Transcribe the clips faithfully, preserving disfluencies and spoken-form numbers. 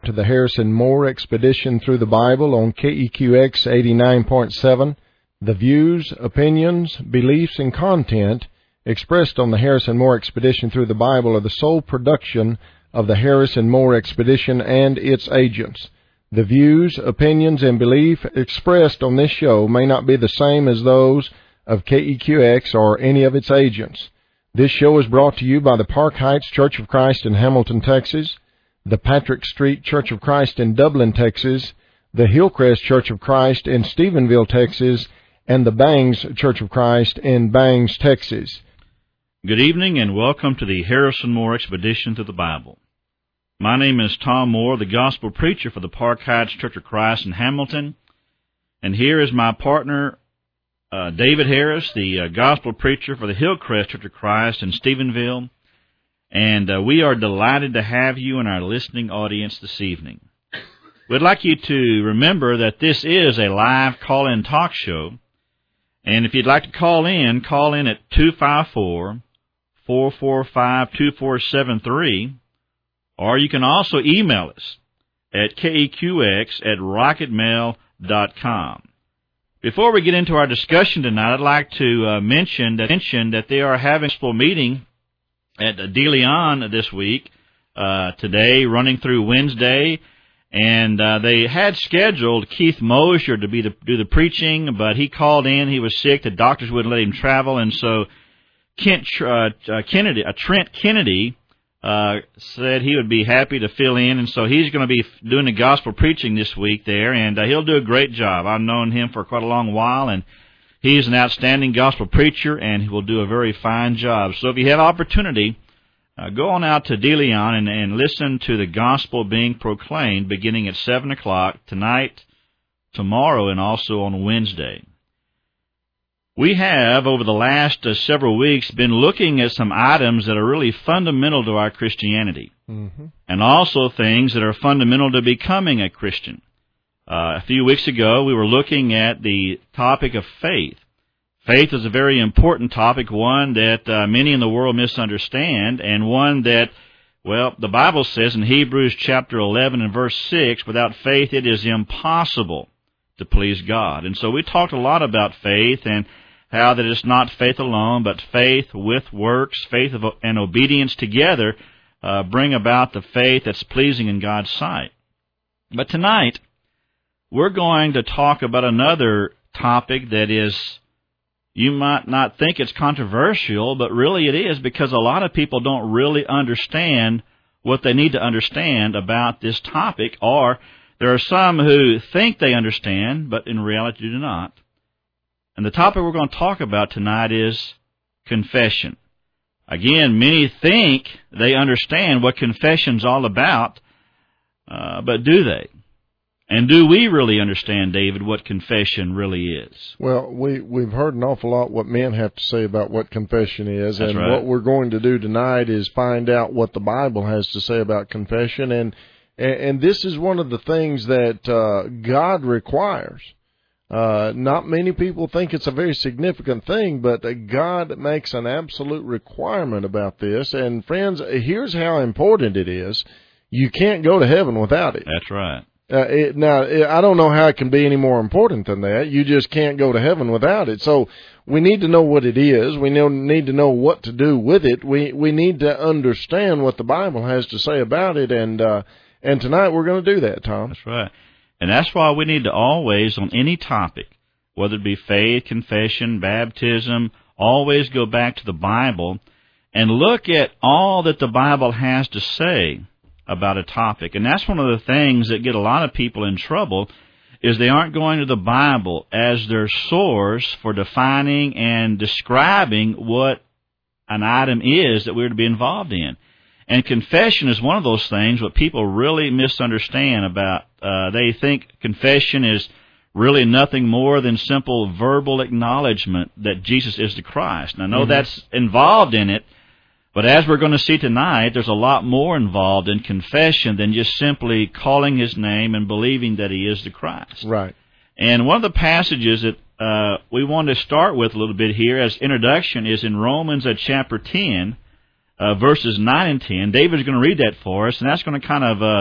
to the Harrison Moore Expedition Through the Bible on K E Q X eighty-nine point seven. The views, opinions, beliefs, and content expressed on the Harrison Moore Expedition Through the Bible are the sole production of the Harrison Moore Expedition and its agents. The views, opinions, and beliefs expressed on this show may not be the same as those of K E Q X or any of its agents. This show is brought to you by the Park Heights Church of Christ in Hamilton, Texas, the Patrick Street Church of Christ in Dublin, Texas, the Hillcrest Church of Christ in Stephenville, Texas, and the Bangs Church of Christ in Bangs, Texas. Good evening and welcome to the Harrison Moore Expedition Through the Bible. My name is Tom Moore, the Gospel Preacher for the Park Heights Church of Christ in Hamilton, and here is my partner, uh, David Harris, the uh, Gospel Preacher for the Hillcrest Church of Christ in Stephenville. And uh, we are delighted to have you in our listening audience this evening. We'd like you to remember that this is a live call-in talk show. And if you'd like to call in, call in at two five four, four four five, two four seven three. Or you can also email us at K E Q X at rocket mail dot com. Before we get into our discussion tonight, I'd like to uh, mention, that, mention that they are having a gospel meeting at De Leon this week, uh, today, running through Wednesday, and uh, they had scheduled Keith Mosier to be the, do the preaching, but he called in, he was sick, the doctors wouldn't let him travel, and so Kent uh, uh, Kennedy, uh, Trent Kennedy uh, said he would be happy to fill in, and so he's going to be doing the gospel preaching this week there, and uh, he'll do a great job. I've known him for quite a long while, and he's an outstanding gospel preacher, and he will do a very fine job. So if you have opportunity, uh, go on out to De Leon and, and listen to the gospel being proclaimed beginning at seven o'clock tonight, tomorrow, and also on Wednesday. We have, over the last uh, several weeks, been looking at some items that are really fundamental to our Christianity, mm-hmm. and also things that are fundamental to becoming a Christian. Uh, a few weeks ago, we were looking at the topic of faith. Faith is a very important topic, one that uh, many in the world misunderstand, and one that, well, the Bible says in Hebrews chapter eleven and verse six, without faith it is impossible to please God. And so we talked a lot about faith and how that it's not faith alone, but faith with works, faith and obedience together uh, bring about the faith that's pleasing in God's sight. But tonight, we're going to talk about another topic that is, you might not think it's controversial, but really it is, because a lot of people don't really understand what they need to understand about this topic, or there are some who think they understand, but in reality do not. And the topic we're going to talk about tonight is confession. Again, many think they understand what confession's all about, uh, but do they? And do we really understand, David, what confession really is? Well, we, we've heard an awful lot what men have to say about what confession is. That's and right. What we're going to do tonight is find out what the Bible has to say about confession. And and, and this is one of the things that uh, God requires. Uh, not many people think it's a very significant thing, but God makes an absolute requirement about this. And friends, here's how important it is. You can't go to heaven without it. That's right. Uh, it, now, I don't know how it can be any more important than that. You just can't go to heaven without it. So we need to know what it is. We need to know what to do with it. We we need to understand what the Bible has to say about it. And uh, and tonight we're going to do that, Tom. That's right. And that's why we need to always, on any topic, whether it be faith, confession, baptism, always go back to the Bible and look at all that the Bible has to say about a topic. And that's one of the things that get a lot of people in trouble, is they aren't going to the Bible as their source for defining and describing what an item is that we're to be involved in. And confession is one of those things what people really misunderstand about. Uh, they think confession is really nothing more than simple verbal acknowledgement that Jesus is the Christ. And I know mm-hmm. that's involved in it, but as we're going to see tonight, there's a lot more involved in confession than just simply calling His name and believing that He is the Christ. Right. And one of the passages that uh, we want to start with a little bit here as introduction is in Romans uh, chapter ten, uh, verses nine and ten. David's going to read that for us, and that's going to kind of uh,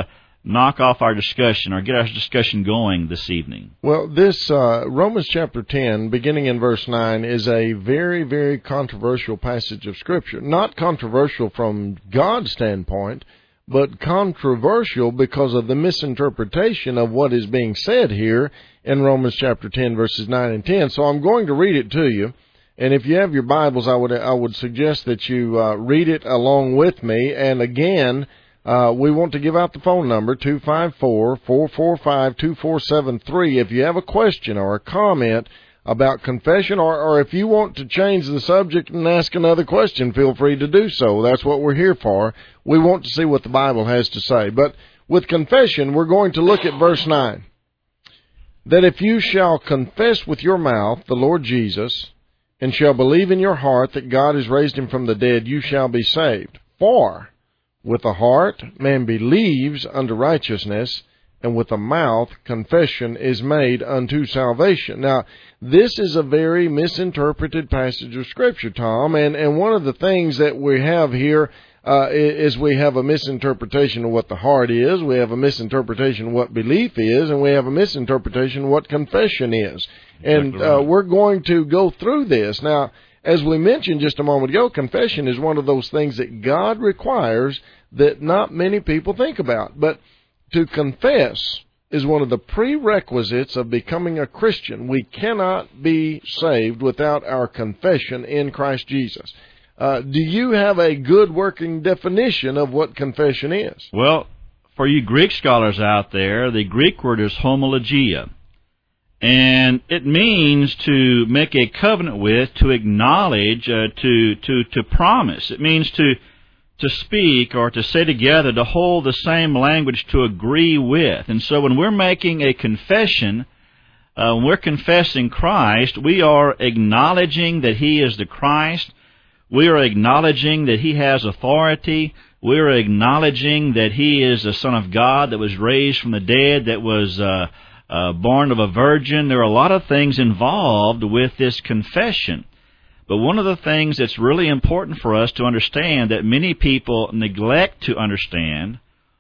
knock off our discussion or get our discussion going this evening? Well, this uh, Romans chapter ten, beginning in verse nine, is a very, very controversial passage of Scripture. Not controversial from God's standpoint, but controversial because of the misinterpretation of what is being said here in Romans chapter ten, verses nine and ten. So I'm going to read it to you. And if you have your Bibles, I would I would suggest that you uh, read it along with me. And again, uh, we want to give out the phone number, two five four, four four five, two four seven three. If you have a question or a comment about confession, or, or if you want to change the subject and ask another question, feel free to do so. That's what we're here for. We want to see what the Bible has to say. But with confession, we're going to look at verse nine. That if you shall confess with your mouth the Lord Jesus, and shall believe in your heart that God has raised him from the dead, you shall be saved. For with the heart man believes unto righteousness, and with the mouth confession is made unto salvation. Now, this is a very misinterpreted passage of Scripture, Tom, and, and one of the things that we have here uh, is we have a misinterpretation of what the heart is, we have a misinterpretation of what belief is, and we have a misinterpretation of what confession is. And uh, we're going to go through this. Now, as we mentioned just a moment ago, confession is one of those things that God requires that not many people think about. But to confess is one of the prerequisites of becoming a Christian. We cannot be saved without our confession in Christ Jesus. Uh, do you have a good working definition of what confession is? Well, for you Greek scholars out there, the Greek word is homologia. And it means to make a covenant with, to acknowledge, uh, to, to, to promise. It means to, to speak or to say together, to hold the same language, to agree with. And so when we're making a confession, uh, when we're confessing Christ, we are acknowledging that He is the Christ. We are acknowledging that He has authority. We are acknowledging that He is the Son of God that was raised from the dead, that was uh, uh, born of a virgin. There are a lot of things involved with this confession. But one of the things that's really important for us to understand that many people neglect to understand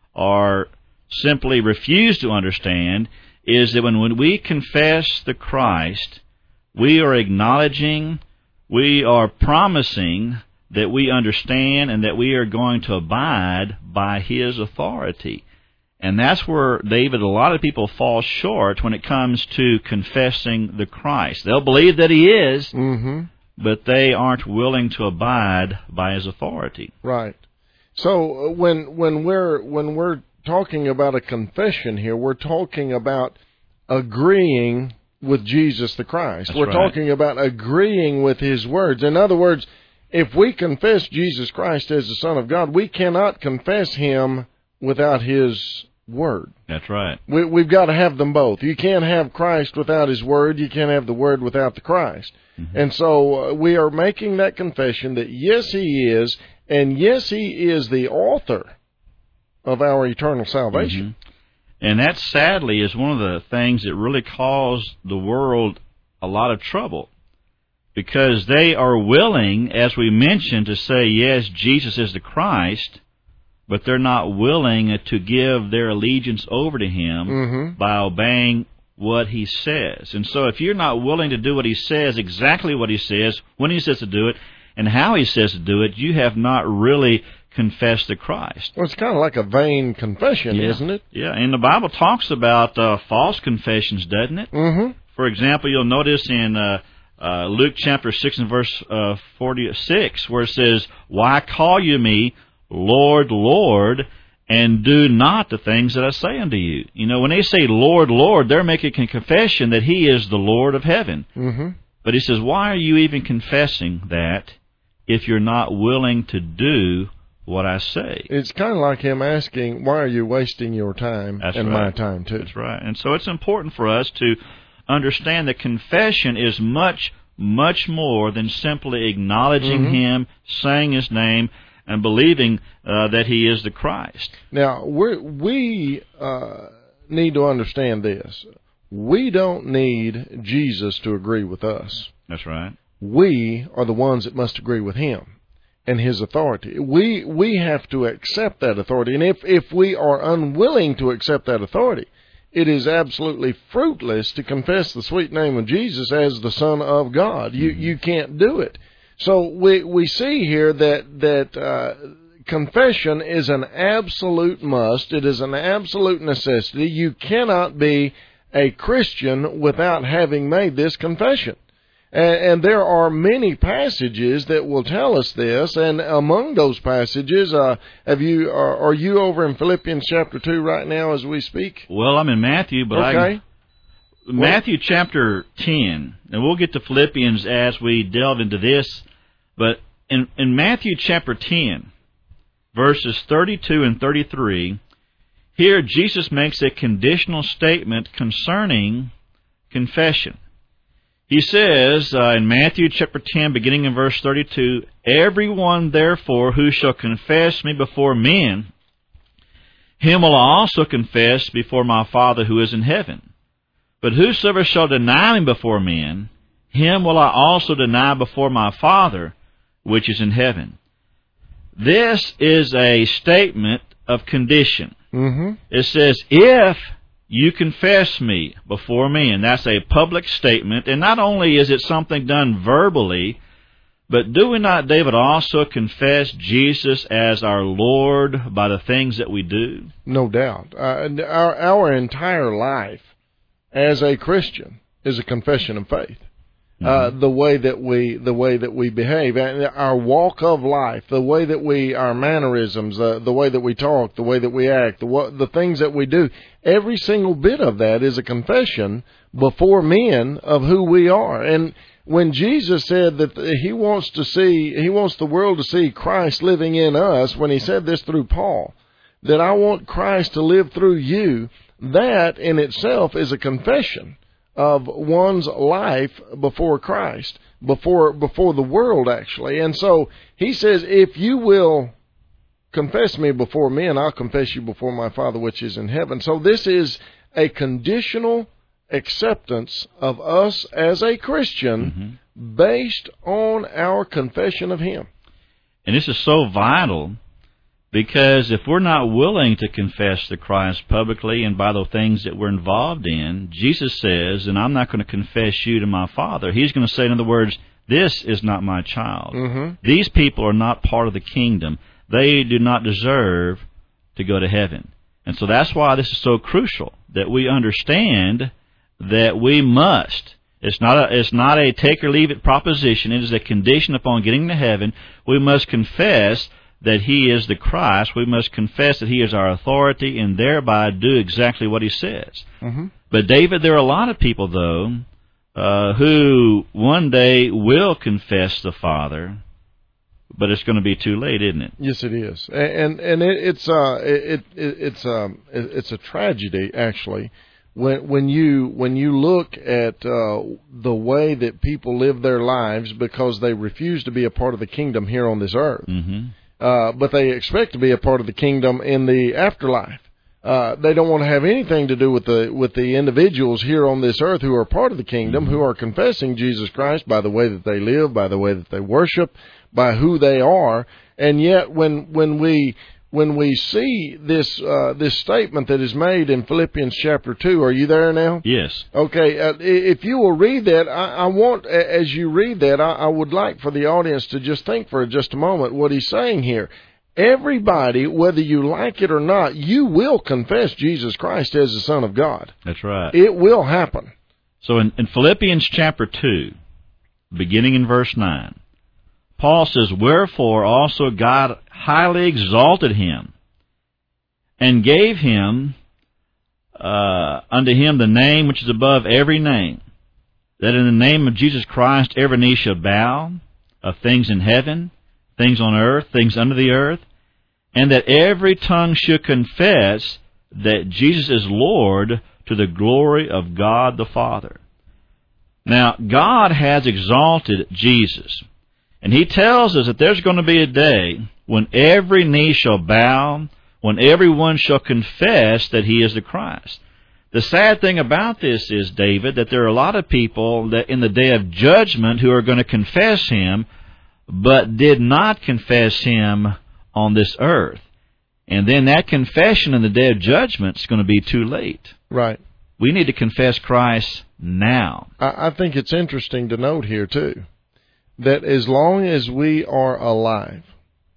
or simply refuse to understand is that when, when we confess the Christ, we are acknowledging, we are promising that we understand and that we are going to abide by His authority. And that's where, David, a lot of people fall short when it comes to confessing the Christ. They'll believe that He is, mm-hmm. but they aren't willing to abide by His authority. Right. So when when we're when we're talking about a confession here, we're talking about agreeing with Jesus the Christ. That's we're right. talking about agreeing with His words. In other words, if we confess Jesus Christ as the Son of God, we cannot confess Him without His Word. That's right. We, we've got to have them both. You can't have Christ without His Word. You can't have the Word without the Christ. Mm-hmm. And so uh, we are making that confession that yes, He is, and yes, He is the author of our eternal salvation. Mm-hmm. And that, sadly, is one of the things that really caused the world a lot of trouble. Because they are willing, as we mentioned, to say, yes, Jesus is the Christ, but they're not willing to give their allegiance over to Him mm-hmm. by obeying what He says. And so if you're not willing to do what He says, exactly what He says, when He says to do it, and how He says to do it, you have not really confessed the Christ. Well, it's kind of like a vain confession, yeah. isn't it? Yeah, and the Bible talks about uh, false confessions, doesn't it? Mm-hmm. For example, you'll notice in uh, uh, Luke chapter six and verse uh, forty-six, where it says, "Why call you me Lord, Lord, and do not the things that I say unto you?" You know, when they say Lord, Lord, they're making a confession that He is the Lord of heaven. Mm-hmm. But He says, why are you even confessing that if you're not willing to do what I say? It's kind of like Him asking, why are you wasting your time That's and right. my time too? That's right. And so it's important for us to understand that confession is much, much more than simply acknowledging mm-hmm. Him, saying His name, and believing uh, that He is the Christ. Now, we're, we uh, need to understand this. We don't need Jesus to agree with us. That's right. We are the ones that must agree with Him. and His authority. We we have to accept that authority. And if, if we are unwilling to accept that authority, it is absolutely fruitless to confess the sweet name of Jesus as the Son of God. You you can't do it. So we we see here that that uh, confession is an absolute must. It is an absolute necessity. You cannot be a Christian without having made this confession. And, and there are many passages that will tell us this. And among those passages, uh, have you are, are you over in Philippians chapter two right now as we speak? Well, I'm in Matthew, but okay. I Matthew chapter ten, and we'll get to Philippians as we delve into this. But in in Matthew chapter ten, verses thirty-two and thirty-three. Here, Jesus makes a conditional statement concerning confession. He says uh, in Matthew chapter ten, beginning in verse thirty-two, "Everyone, therefore, who shall confess me before men, him will I also confess before my Father who is in heaven. But whosoever shall deny me before men, him will I also deny before my Father which is in heaven." This is a statement of condition. Mm-hmm. It says, if you confess me before men. That's a public statement. And not only is it something done verbally, but do we not, David, also confess Jesus as our Lord by the things that we do? No doubt. Uh, our, our entire life as a Christian is a confession of faith. Uh, the way that we, the way that we behave, and our walk of life, the way that we, our mannerisms, uh, the way that we talk, the way that we act, the the things that we do, every single bit of that is a confession before men of who we are. And when Jesus said that He wants to see, He wants the world to see Christ living in us, when He said this through Paul, that I want Christ to live through you, that in itself is a confession of one's life before Christ, before before the world, actually. And so He says, if you will confess me before men, I'll confess you before my Father which is in heaven. So this is a conditional acceptance of us as a Christian mm-hmm. based on our confession of Him. And this is so vital, because if we're not willing to confess the Christ publicly and by the things that we're involved in, Jesus says, and I'm not going to confess you to my Father. He's going to say, in other words, this is not my child. Mm-hmm. These people are not part of the kingdom. They do not deserve to go to heaven. And so that's why this is so crucial, that we understand that we must. It's not a, it's not a take or leave it proposition. It is a condition upon getting to heaven. We must confess that He is the Christ. We must confess that He is our authority and thereby do exactly what He says. Mm-hmm. But David, there are a lot of people, though, uh, who one day will confess the Father, but it's going to be too late, isn't it? Yes, it is, and and it, it's uh it, it it's um it's a tragedy, actually, when when you when you look at uh, the way that people live their lives because they refuse to be a part of the kingdom here on this earth. Mm-hmm. Uh, but they expect to be a part of the kingdom in the afterlife. Uh, they don't want to have anything to do with the with the individuals here on this earth who are part of the kingdom, who are confessing Jesus Christ by the way that they live, by the way that they worship, by who they are. And yet, when when we when we see this uh, this statement that is made in Philippians chapter two, are you there now? Yes. Okay. Uh, if you will read that, I, I want, as you read that, I, I would like for the audience to just think for just a moment what he's saying here. Everybody, whether you like it or not, you will confess Jesus Christ as the Son of God. That's right. It will happen. So in, in Philippians chapter two, beginning in verse nine, Paul says, "Wherefore also God highly exalted Him, and gave Him uh, unto Him the name which is above every name, that in the name of Jesus Christ every knee shall bow, of things in heaven, things on earth, things under the earth, and that every tongue should confess that Jesus is Lord, to the glory of God the Father." Now, God has exalted Jesus. And He tells us that there's going to be a day when every knee shall bow, when everyone shall confess that He is the Christ. The sad thing about this is, David, that there are a lot of people that in the day of judgment who are going to confess Him, but did not confess him on this earth. And then that confession in the day of judgment is going to be too late. Right. We need to confess Christ now. I, I think it's interesting to note here, too, that as long as we are alive,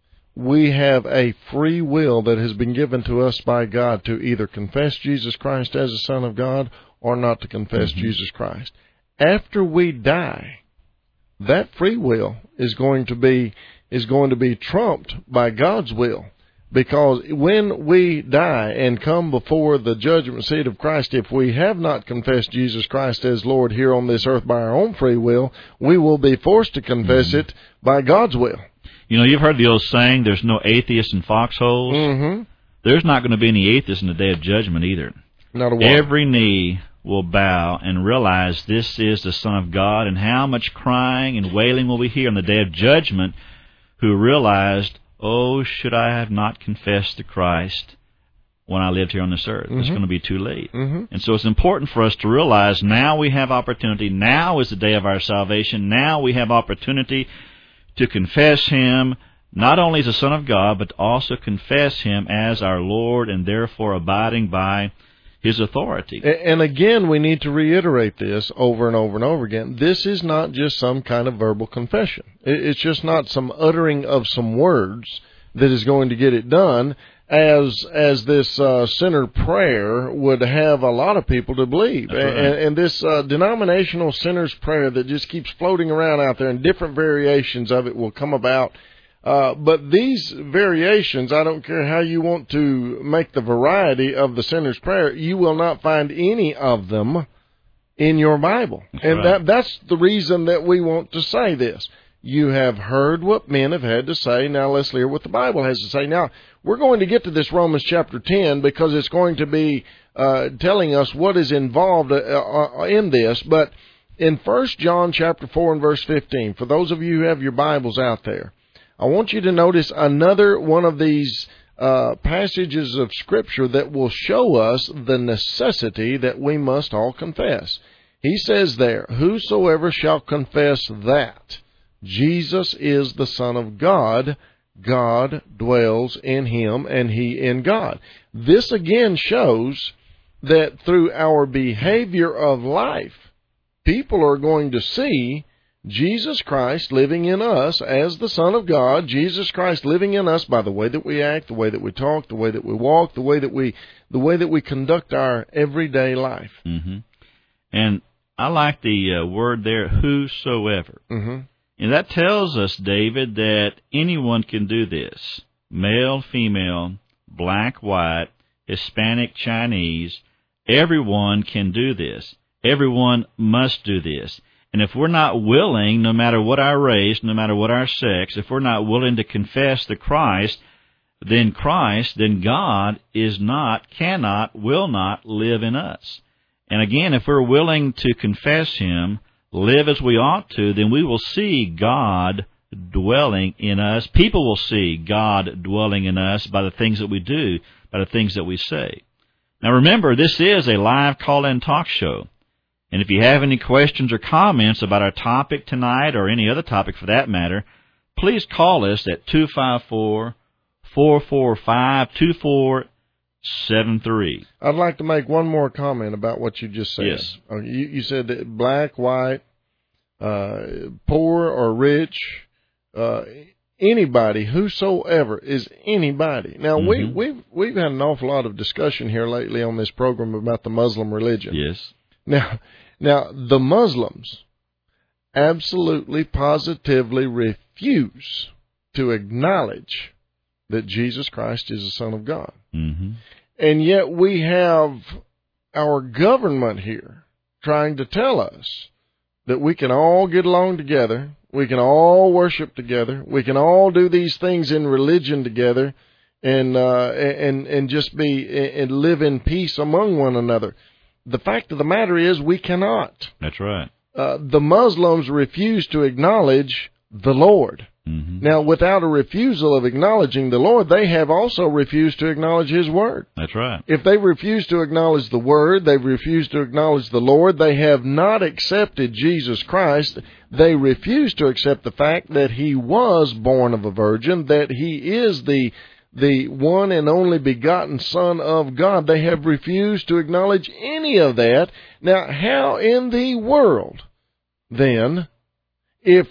we have a free will that has been given to us by God to either confess Jesus Christ as the Son of God or not to confess mm-hmm. Jesus Christ. After we die, that free will is going to be is going to be trumped by God's will. Because when we die and come before the judgment seat of Christ, if we have not confessed Jesus Christ as Lord here on this earth by our own free will, we will be forced to confess mm-hmm. it by God's will. You know, you've heard the old saying, there's no atheists in foxholes. Mm-hmm. There's not going to be any atheists in the day of judgment either. Not a one. Every knee will bow and realize this is the Son of God, and how much crying and wailing will we hear on the day of judgment who realized, oh, should I have not confessed the Christ when I lived here on this earth? Mm-hmm. It's going to be too late. Mm-hmm. And so it's important for us to realize now we have opportunity. Now is the day of our salvation. Now we have opportunity to confess Him not only as the Son of God, but also confess Him as our Lord and therefore abiding by His authority. And again, we need to reiterate this over and over and over again. This is not just some kind of verbal confession. It's just not some uttering of some words that is going to get it done, as as this uh, sinner prayer would have a lot of people to believe. That's right. And, and this uh, denominational sinner's prayer that just keeps floating around out there, and different variations of it will come about. Uh, but these variations, I don't care how you want to make the variety of the sinner's prayer, you will not find any of them in your Bible. That's and right. that that's the reason that we want to say this. You have heard what men have had to say. Now let's hear what the Bible has to say. Now, we're going to get to this Romans chapter ten because it's going to be uh, telling us what is involved uh, uh, in this. But in First John chapter four and verse fifteen, for those of you who have your Bibles out there, I want you to notice another one of these uh, passages of Scripture that will show us the necessity that we must all confess. He says there, whosoever shall confess that Jesus is the Son of God, God dwells in him and he in God. This again shows that through our behavior of life, people are going to see Jesus Christ living in us as the Son of God, Jesus Christ living in us by the way that we act, the way that we talk, the way that we walk, the way that we the way that we conduct our everyday life. Mm-hmm. And I like the uh, word there, whosoever. Mm-hmm. And that tells us, David, that anyone can do this. Male, female, black, white, Hispanic, Chinese, everyone can do this. Everyone must do this. And if we're not willing, no matter what our race, no matter what our sex, if we're not willing to confess the Christ, then Christ, then God is not, cannot, will not live in us. And again, if we're willing to confess Him, live as we ought to, then we will see God dwelling in us. People will see God dwelling in us by the things that we do, by the things that we say. Now remember, this is a live call-in talk show. And if you have any questions or comments about our topic tonight or any other topic for that matter, please call us at two five four, four four five, two four seven three. I'd like to make one more comment about what you just said. Yes. You, you said that black, white, uh, poor or rich, uh, anybody, whosoever is anybody. Now, mm-hmm. we, we've, we've had an awful lot of discussion here lately on this program about the Muslim religion. Yes. Now, now the Muslims absolutely, positively refuse to acknowledge that Jesus Christ is the Son of God. Mm-hmm. And yet we have our government here trying to tell us that we can all get along together, we can all worship together, we can all do these things in religion together, and uh, and and just be and live in peace among one another. The fact of the matter is we cannot. That's right. Uh, the Muslims refuse to acknowledge the Lord. Mm-hmm. Now, without a refusal of acknowledging the Lord, they have also refused to acknowledge His Word. That's right. If they refuse to acknowledge the Word, they refuse to acknowledge the Lord, they have not accepted Jesus Christ. They refuse to accept the fact that He was born of a virgin, that He is the the one and only begotten Son of God. They have refused to acknowledge any of that. Now, how in the world, then, if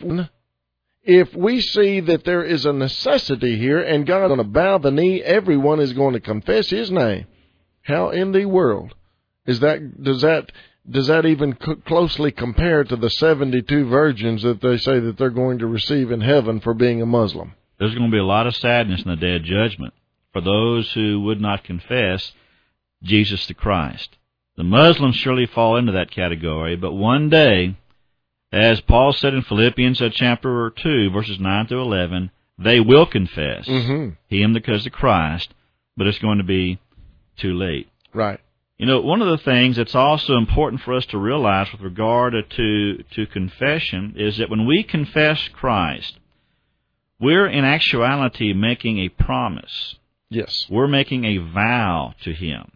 if we see that there is a necessity here and God is going to bow the knee, everyone is going to confess His name, how in the world is that? Does that does that even co- closely compare to the seventy-two virgins that they say that they're going to receive in heaven for being a Muslim? There's going to be a lot of sadness in the day of judgment for those who would not confess Jesus the Christ. The Muslims surely fall into that category, but one day, as Paul said in Philippians uh, chapter two, verses nine through eleven, they will confess mm-hmm. Him because of Christ, but it's going to be too late. Right. You know, one of the things that's also important for us to realize with regard to, to confession is that when we confess Christ, we're in actuality making a promise. Yes. We're making a vow to Him.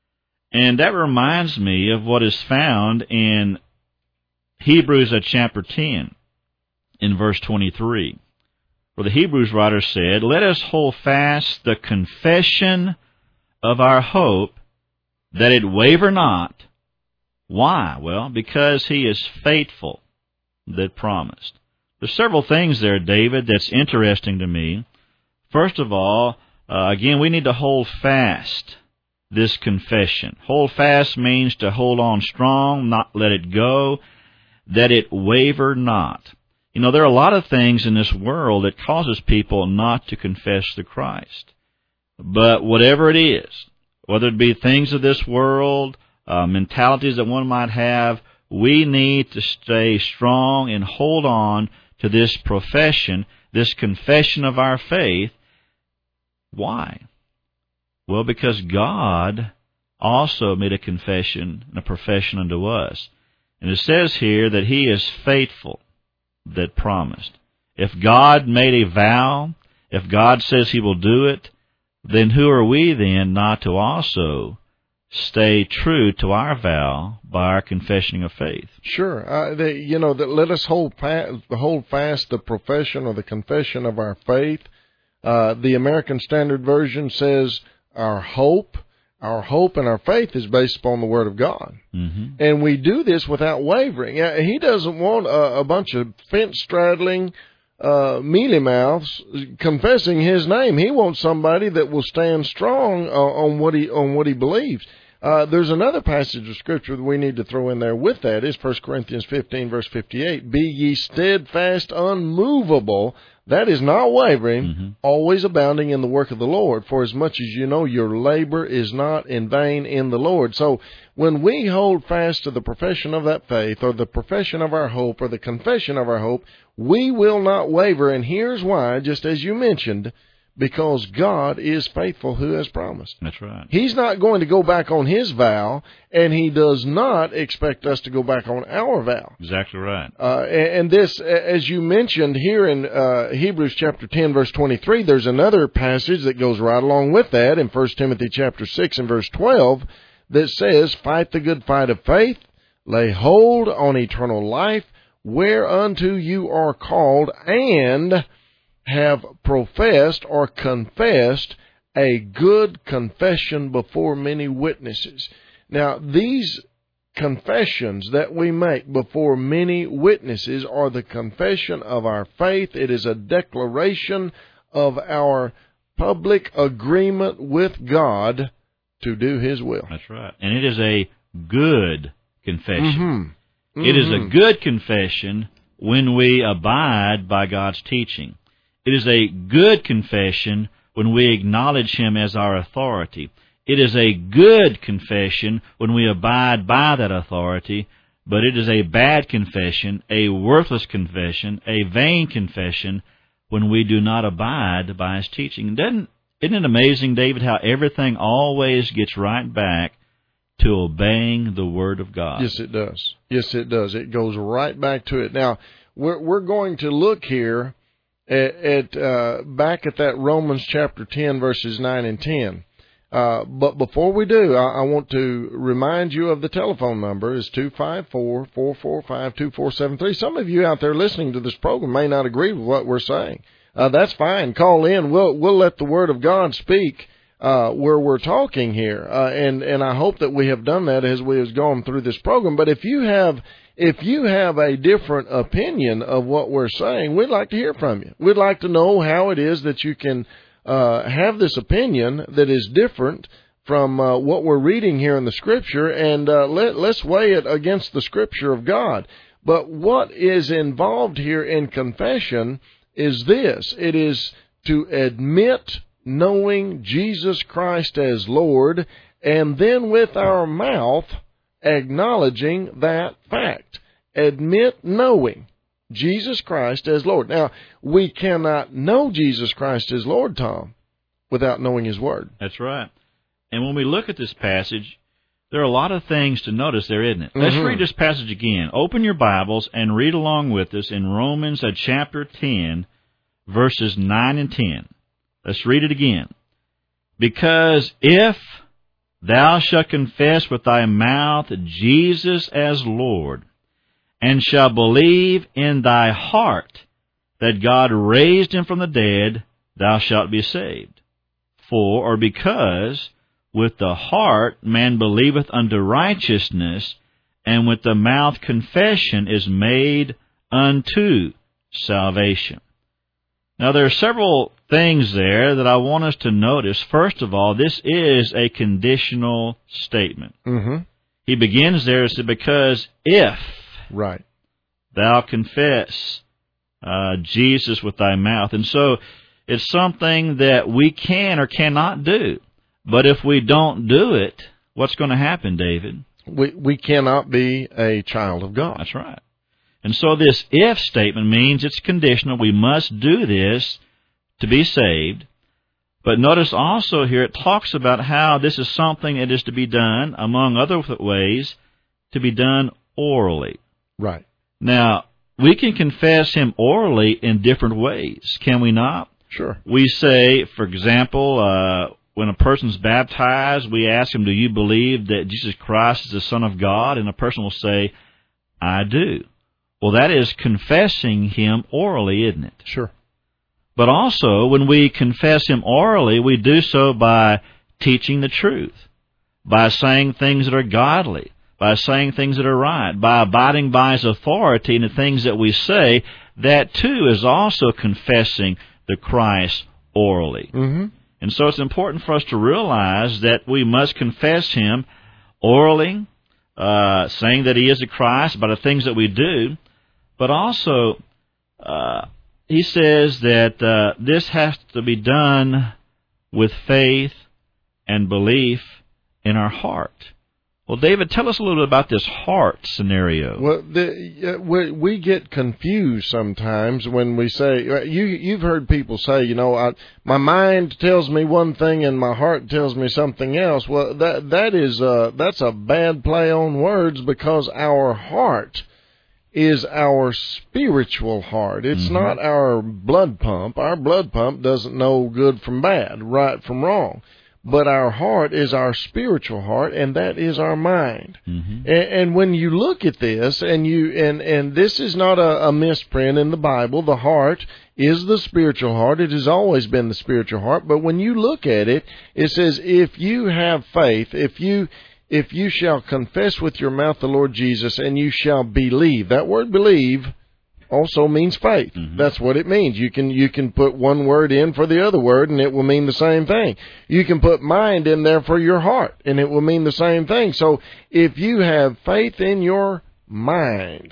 And that reminds me of what is found in Hebrews uh, chapter ten, in verse twenty-three, where the Hebrews writer said, "Let us hold fast the confession of our hope, that it waver not." Why? Well, because He is faithful that promised. There's several things there, David, that's interesting to me. First of all, uh, again, we need to hold fast this confession. Hold fast means to hold on strong, not let it go, that it waver not. You know, there are a lot of things in this world that causes people not to confess the Christ. But whatever it is, whether it be things of this world, uh, mentalities that one might have, we need to stay strong and hold on to this profession, this confession of our faith. Why? Well, because God also made a confession and a profession unto us. And it says here that He is faithful that promised. If God made a vow, if God says He will do it, then who are we then not to also stay true to our vow by our confession of faith? Sure. Uh, the, you know, that let us hold, pa- hold fast the profession or the confession of our faith. Uh, the American Standard Version says our hope. Our hope and our faith is based upon the Word of God. Mm-hmm. And we do this without wavering. He doesn't want a, a bunch of fence-straddling uh, mealy-mouths confessing His name. He wants somebody that will stand strong uh, on what he on what he believes. Uh, there's another passage of Scripture that we need to throw in there with that. It's First Corinthians fifteen, verse fifty-eight. Be ye steadfast, unmovable. That is not wavering, mm-hmm. always abounding in the work of the Lord. For as much as you know, your labor is not in vain in the Lord. So when we hold fast to the profession of that faith, or the profession of our hope, or the confession of our hope, we will not waver. And here's why, just as you mentioned, because God is faithful who has promised. That's right. He's not going to go back on His vow, and He does not expect us to go back on our vow. Exactly right. Uh, and this, as you mentioned here in uh, Hebrews chapter ten, verse twenty-three, there's another passage that goes right along with that in First Timothy chapter six and verse twelve that says, "Fight the good fight of faith, lay hold on eternal life, whereunto you are called, and have professed or confessed a good confession before many witnesses." Now, these confessions that we make before many witnesses are the confession of our faith. It is a declaration of our public agreement with God to do His will. That's right. And it is a good confession. Mm-hmm. Mm-hmm. It is a good confession when we abide by God's teaching. It is a good confession when we acknowledge Him as our authority. It is a good confession when we abide by that authority, but it is a bad confession, a worthless confession, a vain confession when we do not abide by His teaching. Doesn't, isn't it amazing, David, how everything always gets right back to obeying the Word of God? Yes, it does. Yes, it does. It goes right back to it. Now, we're, we're going to look here at, at uh, back at that Romans chapter ten, verses nine and ten. Uh, but before we do, I, I want to remind you of the telephone number. It's two five four, four four five, two four seven three. Some of you out there listening to this program may not agree with what we're saying. Uh, that's fine. Call in. We'll we'll let the Word of God speak uh, where we're talking here, uh, and and I hope that we have done that as we have gone through this program. But if you have if you have a different opinion of what we're saying, we'd like to hear from you. We'd like to know how it is that you can uh, have this opinion that is different from uh, what we're reading here in the Scripture, and uh, let let's weigh it against the Scripture of God. But what is involved here in confession is this. It is to admit knowing Jesus Christ as Lord, and then with our mouth acknowledging that fact. Admit knowing Jesus Christ as Lord. Now, we cannot know Jesus Christ as Lord, Tom, without knowing His Word. That's right. And when we look at this passage, there are a lot of things to notice there, isn't it? Let's Mm-hmm. read this passage again. Open your Bibles and read along with us in Romans uh, chapter ten, verses nine and ten. Let's read it again. Because if thou shalt confess with thy mouth Jesus as Lord, and shalt believe in thy heart that God raised him from the dead, thou shalt be saved. For, or because, with the heart man believeth unto righteousness, and with the mouth confession is made unto salvation. Now, there are several things there that I want us to notice. First of all, this is a conditional statement. Mm-hmm. He begins there and said, because if Right. thou confess uh, Jesus with thy mouth. And so it's something that we can or cannot do. But if we don't do it, what's going to happen, David? We we cannot be a child of God. That's right. And so this if statement means it's conditional. We must do this to be saved. But notice also here it talks about how this is something that is to be done, among other ways, to be done orally. Right. Now, we can confess Him orally in different ways, can we not? Sure. We say, for example, uh, when a person's baptized, we ask him, do you believe that Jesus Christ is the Son of God? And a person will say, I do. Well, that is confessing Him orally, isn't it? Sure. But also, when we confess Him orally, we do so by teaching the truth, by saying things that are godly, by saying things that are right, by abiding by His authority in the things that we say. That, too, is also confessing the Christ orally. Mm-hmm. And so it's important for us to realize that we must confess Him orally, uh, saying that He is the Christ by the things that we do. But also, uh, he says that uh, this has to be done with faith and belief in our heart. Well, David, tell us a little bit about this heart scenario. Well, the, uh, we, we get confused sometimes when we say, you, you've heard people say, you know, I, my mind tells me one thing and my heart tells me something else. Well, that that is uh, that's a bad play on words, because our heart is our spiritual heart. It's mm-hmm. not our blood pump. Our blood pump doesn't know good from bad, right from wrong. But our heart is our spiritual heart, and that is our mind. Mm-hmm. And, and when you look at this, and you and, and this is not a, a misprint in the Bible, the heart is the spiritual heart. It has always been the spiritual heart. But when you look at it, it says, if you have faith, if you if you shall confess with your mouth the Lord Jesus, and you shall believe. That word believe also means faith. Mm-hmm. That's what it means. You can you can put one word in for the other word, and it will mean the same thing. You can put mind in there for your heart, and it will mean the same thing. So if you have faith in your mind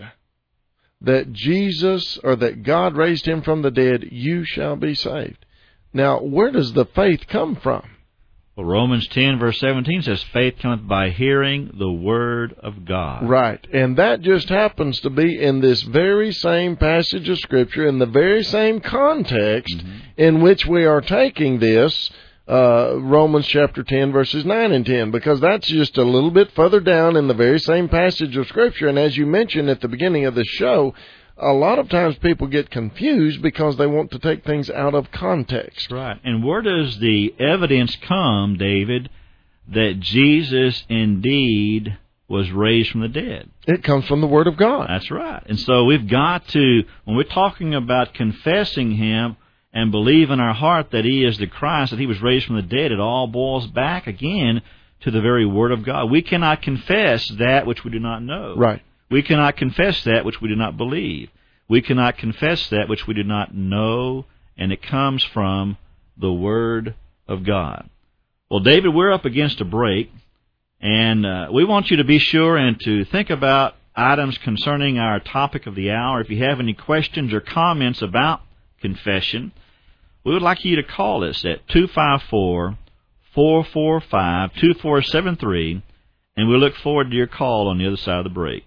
that Jesus, or that God raised Him from the dead, you shall be saved. Now, where does the faith come from? Well, Romans ten, verse seventeen says, faith cometh by hearing the word of God. Right, and that just happens to be in this very same passage of Scripture, in the very same context mm-hmm. in which we are taking this, uh, Romans chapter ten, verses nine and ten, because that's just a little bit further down in the very same passage of Scripture. And as you mentioned at the beginning of the show, a lot of times people get confused because they want to take things out of context. Right. And where does the evidence come, David, that Jesus indeed was raised from the dead? It comes from the Word of God. That's right. And so we've got to, when we're talking about confessing Him and believe in our heart that He is the Christ, that He was raised from the dead, it all boils back again to the very Word of God. We cannot confess that which we do not know. Right. We cannot confess that which we do not believe. We cannot confess that which we do not know, and it comes from the Word of God. Well, David, we're up against a break, and uh, we want you to be sure and to think about items concerning our topic of the hour. If you have any questions or comments about confession, we would like you to call us at two five four, four four five, two four seven three, and we look forward to your call on the other side of the break.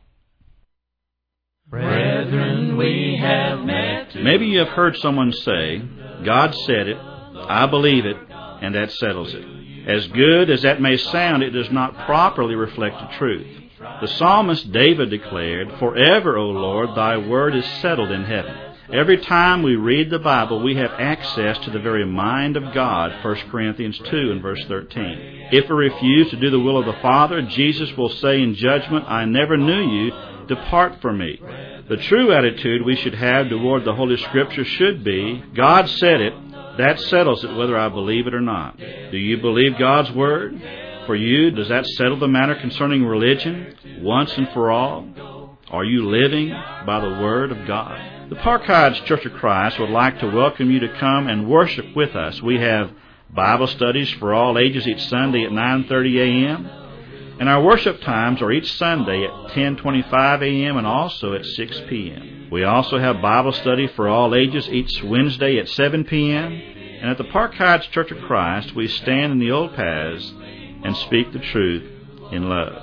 Brethren, we have met. Maybe you have heard someone say, God said it, I believe it, and that settles it. As good as that may sound, it does not properly reflect the truth. The psalmist David declared, Forever, O Lord, thy word is settled in heaven. Every time we read the Bible, we have access to the very mind of God, First Corinthians two and verse thirteen. If we refuse to do the will of the Father, Jesus will say in judgment, I never knew you, depart from me. The true attitude we should have toward the Holy Scripture should be, God said it, that settles it whether I believe it or not. Do you believe God's Word? For you, does that settle the matter concerning religion once and for all? Are you living by the Word of God? The Park Heights Church of Christ would like to welcome you to come and worship with us. We have Bible studies for all ages each Sunday at nine thirty a.m., and our worship times are each Sunday at ten twenty-five a.m. and also at six p.m. We also have Bible study for all ages each Wednesday at seven p.m. And at the Park Heights Church of Christ, we stand in the old paths and speak the truth in love.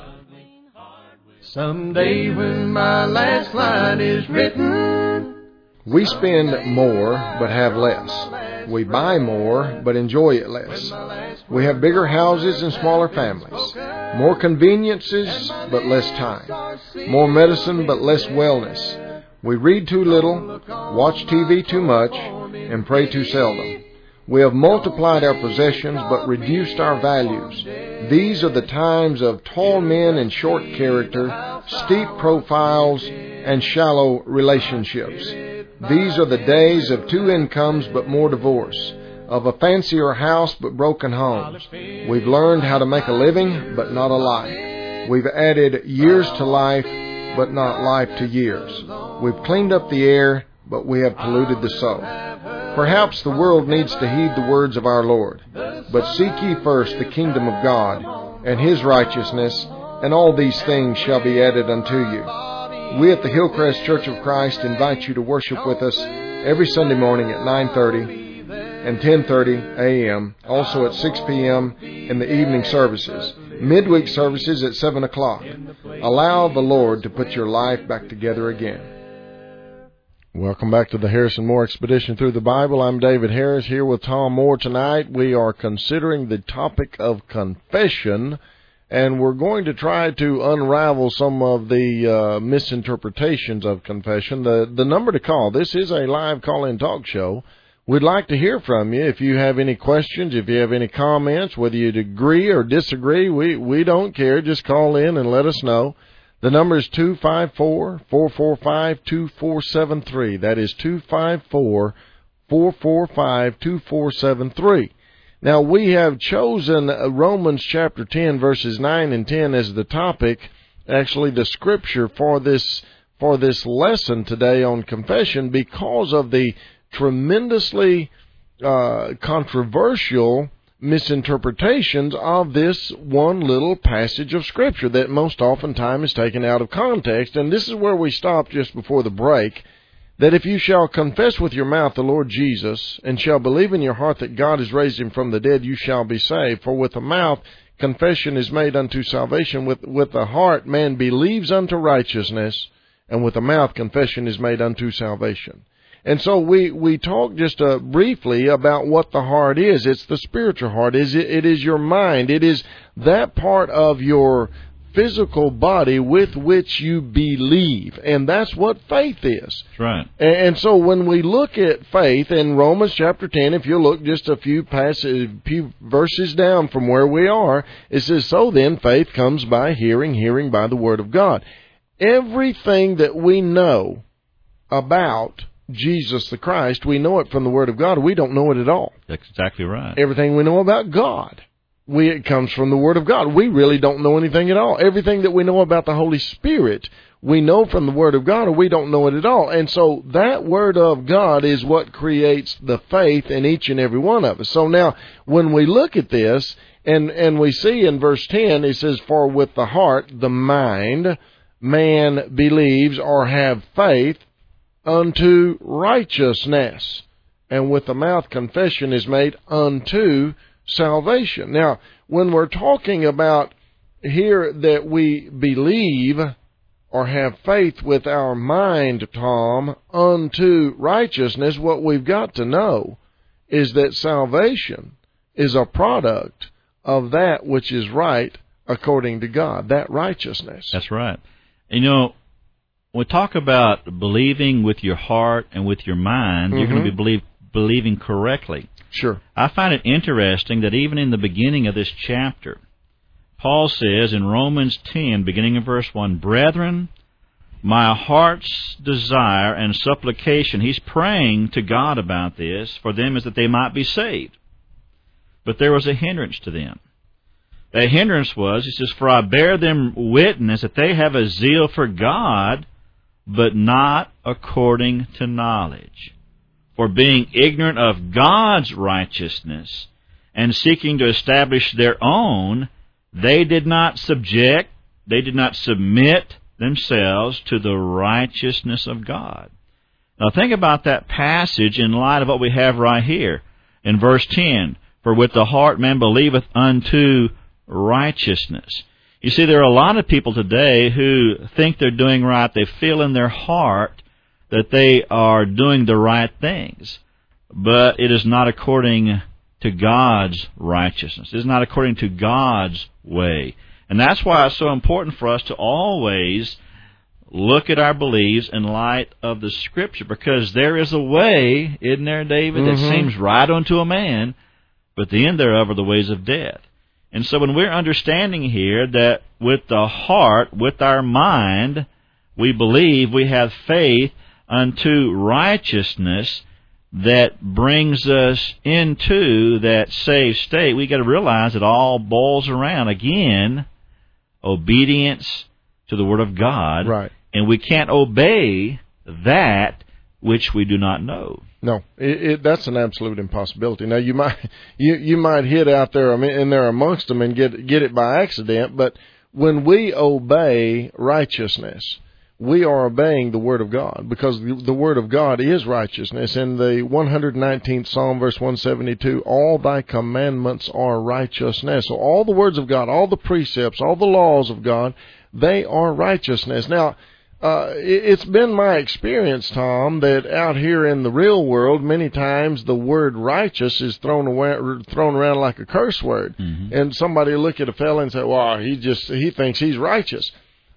Someday when my last line is written, we spend more but have less. We buy more but enjoy it less. We have bigger houses and smaller families. More conveniences but less time. More medicine but less wellness. We read too little, watch T V too much, and pray too seldom. We have multiplied our possessions but reduced our values. These are the times of tall men and short character, steep profiles, and shallow relationships. These are the days of two incomes but more divorce, of a fancier house but broken homes. We've learned how to make a living but not a life. We've added years to life but not life to years. We've cleaned up the air but we have polluted the soul. Perhaps the world needs to heed the words of our Lord. But seek ye first the kingdom of God and His righteousness, and all these things shall be added unto you. We at the Hillcrest Church of Christ invite you to worship with us every Sunday morning at nine thirty and ten thirty a.m., also at six p.m. in the evening services, midweek services at seven o'clock. Allow the Lord to put your life back together again. Welcome back to the Harrison Moore Expedition Through the Bible. I'm David Harris here with Tom Moore tonight. We are considering the topic of confession, and we're going to try to unravel some of the uh, misinterpretations of confession. The, the number to call, this is a live call-in talk show. We'd like to hear from you. If you have any questions, if you have any comments, whether you agree or disagree, we, we don't care. Just call in and let us know. The number is two five four, four four five, two four seven three. That is two five four, four four five, two four seven three. Now, we have chosen Romans chapter ten, verses nine and ten as the topic, actually the scripture for this, for this lesson today on confession, because of the tremendously uh, controversial misinterpretations of this one little passage of Scripture that most oftentimes is taken out of context. And this is where we stopped just before the break, that if you shall confess with your mouth the Lord Jesus, and shall believe in your heart that God has raised Him from the dead, you shall be saved. For with the mouth confession is made unto salvation, with, with the heart man believes unto righteousness, and with the mouth confession is made unto salvation. And so we, we talked just uh, briefly about what the heart is. It's the spiritual heart. It is, it is your mind. It is that part of your physical body with which you believe. And that's what faith is. That's right. And so when we look at faith in Romans chapter ten, if you look just a few passages, few verses down from where we are, it says, so then faith comes by hearing, hearing by the word of God. Everything that we know about Jesus the Christ, we know it from the Word of God. We don't know it at all. That's exactly right. Everything we know about God, we it comes from the Word of God. We really don't know anything at all. Everything that we know about the Holy Spirit, we know from the Word of God, or we don't know it at all. And so that Word of God is what creates the faith in each and every one of us. So now, when we look at this, and, and we see in verse ten, it says, for with the heart, the mind, man believes or have faith unto righteousness, and with the mouth confession is made unto salvation. Now, when we're talking about here that we believe or have faith with our mind, Tom, unto righteousness, what we've got to know is that salvation is a product of that which is right according to God, that righteousness. That's right. You know, we talk about believing with your heart and with your mind, mm-hmm. you're going to be believe, believing correctly. Sure. I find it interesting that even in the beginning of this chapter, Paul says in Romans ten, beginning in verse one, brethren, my heart's desire and supplication, he's praying to God about this, for them is that they might be saved. But there was a hindrance to them. The hindrance was, he says, for I bear them witness that they have a zeal for God, but not according to knowledge. For being ignorant of God's righteousness, and seeking to establish their own, they did not subject, they did not submit themselves to the righteousness of God. Now think about that passage in light of what we have right here in verse ten. For with the heart man believeth unto righteousness. You see, there are a lot of people today who think they're doing right. They feel in their heart that they are doing the right things. But it is not according to God's righteousness. It is not according to God's way. And that's why it's so important for us to always look at our beliefs in light of the Scripture. Because there is a way, isn't there, David, mm-hmm. that seems right unto a man, but the end thereof are the ways of death. And so when we're understanding here that with the heart, with our mind, we believe, we have faith unto righteousness that brings us into that saved state, we got to realize it all boils around, again, obedience to the Word of God. Right. And we can't obey that which we do not know. No, it, it, that's an absolute impossibility. Now you might you you might hit out there, I mean, in there amongst them and get get it by accident. But when we obey righteousness, we are obeying the Word of God, because the, the Word of God is righteousness. In the one hundred nineteenth Psalm, verse one seventy-two, all thy commandments are righteousness. So all the words of God, all the precepts, all the laws of God, they are righteousness. Now, Uh, it's been my experience, Tom, that out here in the real world, many times the word righteous is thrown away, thrown around like a curse word. Mm-hmm. And somebody will look at a fella and say, well, he just, he thinks he's righteous.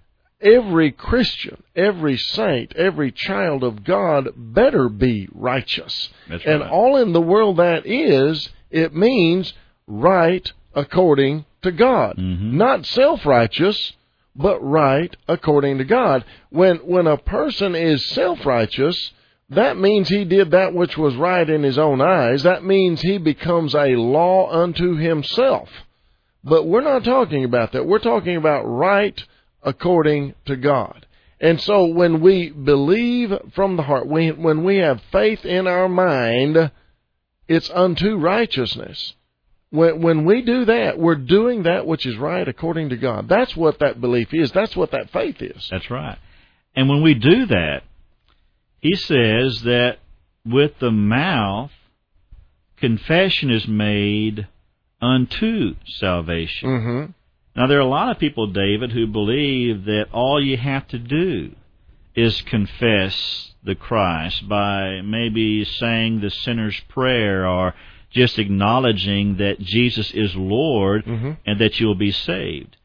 Every Christian, every saint, every child of God better be righteous. That's right. And all in the world that is, it means right according to God. Mm-hmm. Not self-righteous, but right according to God. When when a person is self-righteous, that means he did that which was right in his own eyes. That means he becomes a law unto himself. But we're not talking about that. We're talking about right according to God. And so when we believe from the heart, when, when we have faith in our mind, it's unto righteousness. When when we do that, we're doing that which is right according to God. That's what that belief is. That's what that faith is. That's right. And when we do that, he says that with the mouth, confession is made unto salvation. Mm-hmm. Now, there are a lot of people, David, who believe that all you have to do is confess the Christ by maybe saying the sinner's prayer, or just acknowledging that Jesus is Lord, mm-hmm. and that you'll be saved.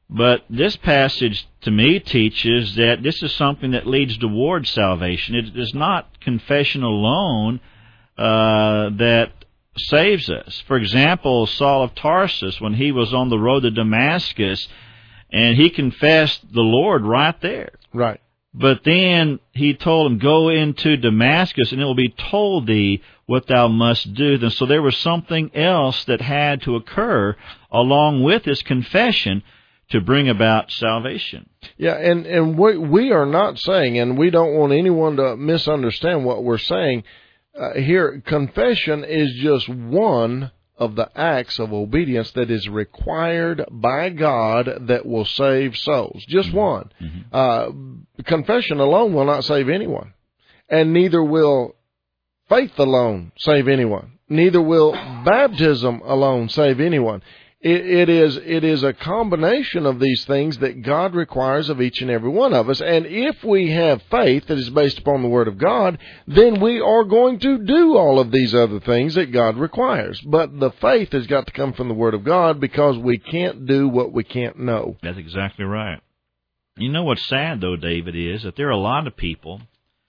But this passage, to me, teaches that this is something that leads towards salvation. It is not confession alone uh, that saves us. For example, Saul of Tarsus, when he was on the road to Damascus, and he confessed the Lord right there. Right. But then he told him, go into Damascus, and it will be told thee what thou must do. And so there was something else that had to occur along with this confession to bring about salvation. Yeah, and, and we, we are not saying, and we don't want anyone to misunderstand what we're saying uh, here, confession is just one of the acts of obedience that is required by God that will save souls. Just mm-hmm. one. Mm-hmm. Uh, confession alone will not save anyone, and neither will faith alone save anyone. Neither will baptism alone save anyone. It, it is it is a combination of these things that God requires of each and every one of us. And if we have faith that is based upon the Word of God, then we are going to do all of these other things that God requires. But the faith has got to come from the Word of God, because we can't do what we can't know. That's exactly right. You know what's sad, though, David, is that there are a lot of people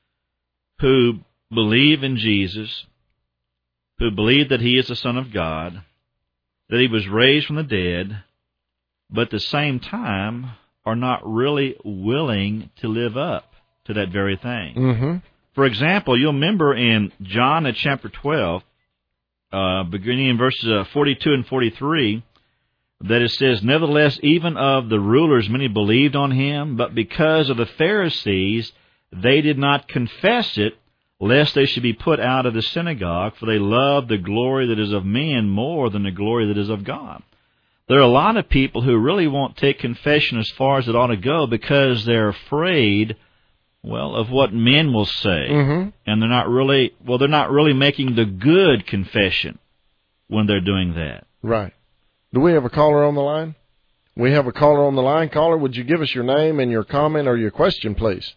who believe in Jesus, who believe that He is the Son of God, that He was raised from the dead, but at the same time are not really willing to live up to that very thing. Mm-hmm. For example, you'll remember in John at chapter twelve, uh, beginning in verses uh, forty-two and forty-three, that it says, nevertheless, even of the rulers many believed on Him, but because of the Pharisees they did not confess it, lest they should be put out of the synagogue, for they love the glory that is of men more than the glory that is of God. There are a lot of people who really won't take confession as far as it ought to go because they're afraid, well, of what men will say. Mm-hmm. And they're not really, well, they're not really making the good confession when they're doing that. Right. Do we have a caller on the line? We have a caller on the line. Caller, would you give us your name and your comment or your question, please?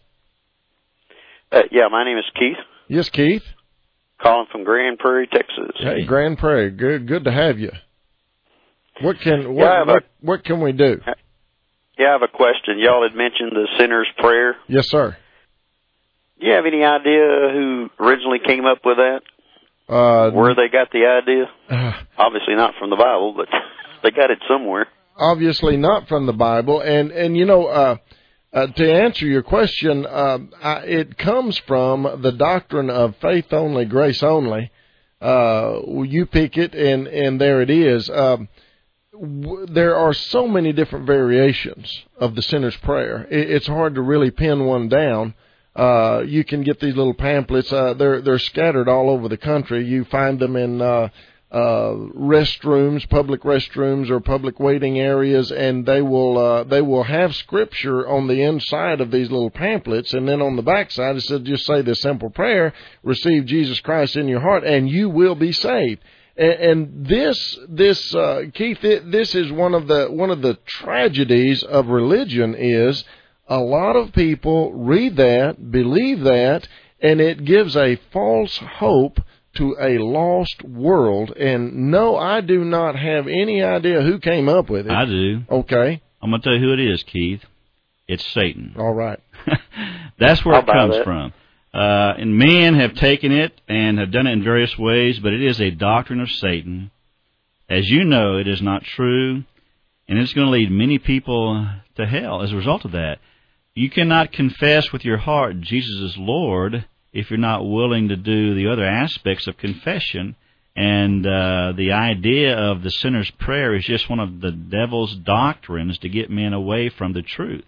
Uh, yeah, my name is Keith. Yes, Keith. Calling from Grand Prairie, Texas. Hey, Grand Prairie. Good, good to have you. What can what yeah, what, a, what can we do? Yeah, I have a question. Y'all had mentioned the sinner's prayer. Yes, sir. Do you have any idea who originally came up with that? Uh, Where they got the idea? Uh, Obviously not from the Bible, but they got it somewhere. Obviously not from the Bible, and and you know. Uh, Uh, to answer your question, uh, I, it comes from the doctrine of faith only, grace only. Uh, you pick it, and, and there it is. Um, w- there are so many different variations of the sinner's prayer. It, it's hard to really pin one down. Uh, you can get these little pamphlets. Uh, they're they're scattered all over the country. You find them in uh, uh, restrooms, public restrooms, or public waiting areas, and they will uh, they will have scripture on the inside of these little pamphlets, and then on the back side it says, just say this simple prayer: receive Jesus Christ in your heart, and you will be saved. And, and this this uh, Keith, this is one of the one of the tragedies of religion is a lot of people read that, believe that, and it gives a false hope to a lost world. And no, I do not have any idea who came up with it. I do. Okay. I'm going to tell you who it is, Keith. It's Satan. All right. That's where I'll it comes it. from. Uh, and men have taken it and have done it in various ways, but it is a doctrine of Satan. As you know, it is not true, and it's going to lead many people to hell as a result of that. You cannot confess with your heart Jesus is Lord if you're not willing to do the other aspects of confession. And uh, the idea of the sinner's prayer is just one of the devil's doctrines to get men away from the truth.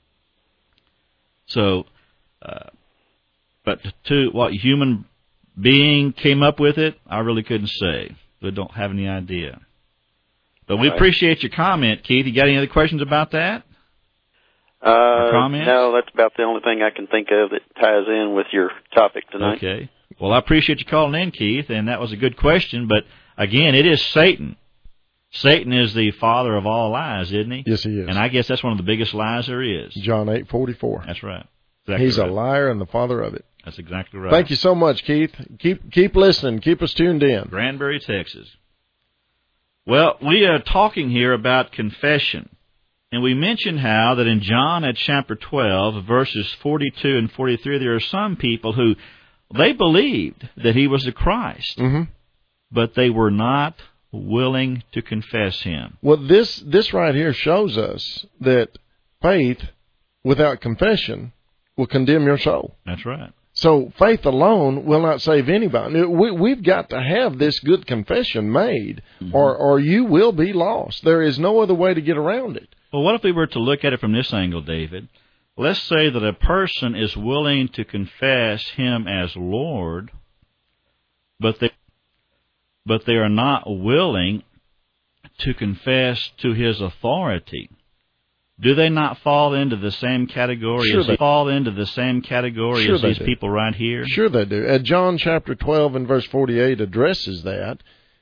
So, uh, but to what human being came up with it, I really couldn't say. I don't have any idea. But we right. appreciate your comment, Keith. You got any other questions about that? Uh, no, that's about the only thing I can think of that ties in with your topic tonight. Okay. Well, I appreciate you calling in, Keith, and that was a good question. But, again, it is Satan. Satan is the father of all lies, isn't he? Yes, he is. And I guess that's one of the biggest lies there is. John eight forty-four. That's right. Exactly He's right. a liar and the father of it. That's exactly right. Thank you so much, Keith. Keep keep listening. Keep us tuned in. Granbury, Texas. Well, we are talking here about confession. And we mentioned how that in John at chapter twelve, verses forty-two and forty-three, there are some people who, they believed that he was the Christ, mm-hmm. but they were not willing to confess him. Well, this, this right here shows us that faith without confession will condemn your soul. That's right. So faith alone will not save anybody. We, we've got to have this good confession made, mm-hmm. or, or you will be lost. There is no other way to get around it. Well, what if we were to look at it from this angle, David? Let's say that a person is willing to confess him as Lord, but they, but they are not willing to confess to his authority. Do they not fall into the same category sure as they fall into the same category sure as these do. people right here? Sure they do. At John chapter twelve and verse forty-eight addresses that.